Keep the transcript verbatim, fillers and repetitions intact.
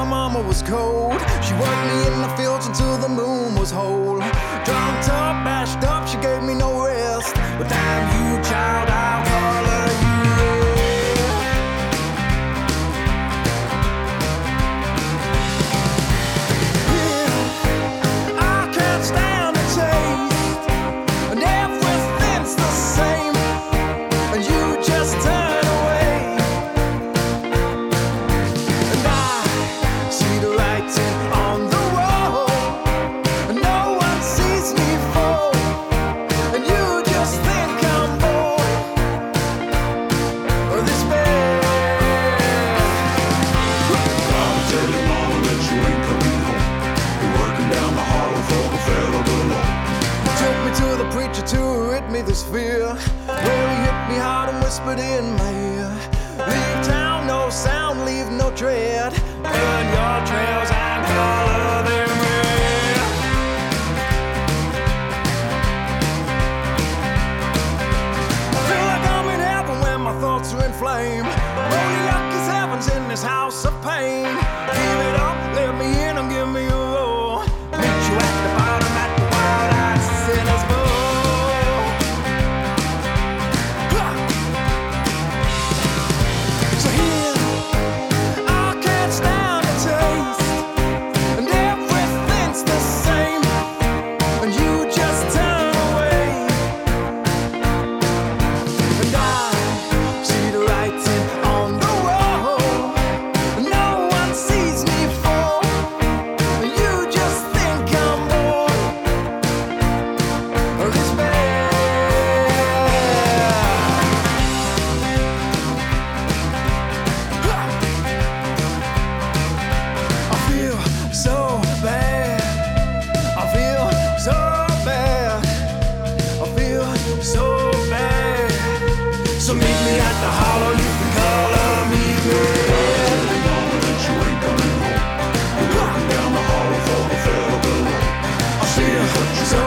mama was cold. She worked me in the fields until the moon was whole. Drunk up, bashed up, she gave me no rest. But damn you, child, I'll color you. Yeah, I can't stand the taste, and everything's the same, and you just turn away. And I see the writing on the wall, and no one sees me fall, and you just think I'm bored or this bad. I'ma tell your mama that you ain't coming home. You're working down the hollow for the fella below. Took me to the preacher to rid me this fear, where he hit me hard and whispered in my ear. Leave town, no sound, leave no tread. Burn your trails and color them red. I feel like I'm in heaven when my thoughts are inflamed. Only luck is heaven's in this house of pain. Give it up, let me in and give me a roar. Meet you at the bottom at the wild-eyed sinner's bowl. So here, I can't stand the taste, and everything's the same, and you just turn away. And I see the writing on the wall, and no one sees me fall, and you just think I'm bored or this bad. I feel so bad. I feel so bad. I feel so bad. So meet me at the hollow, you can color me red. Tell your mama that you ain't coming home. You're working down the hollow for the fella below. I feel so